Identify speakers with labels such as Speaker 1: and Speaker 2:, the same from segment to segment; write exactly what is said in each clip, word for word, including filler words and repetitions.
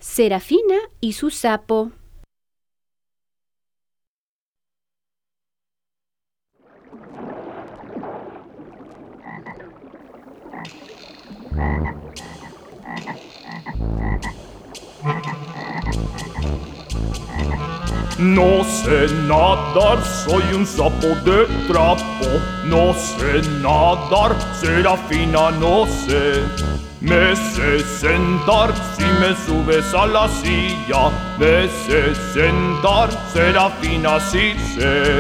Speaker 1: Serafina y su sapo.
Speaker 2: No sé nadar, soy un sapo de trapo. No sé nadar, Serafina, no sé. Me sé sentar si me subes a la silla. Me sé sentar, Serafina, sí sé.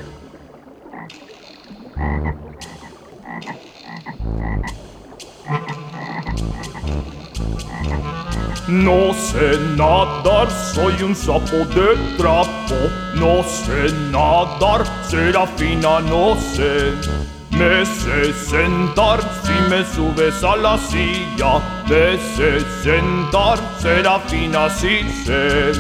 Speaker 2: No sé nadar, soy un sapo de trapo. No sé nadar, Serafina, no sé. Me sé sentar si me subes a la silla. Me sé sentar, Serafina, sí sé.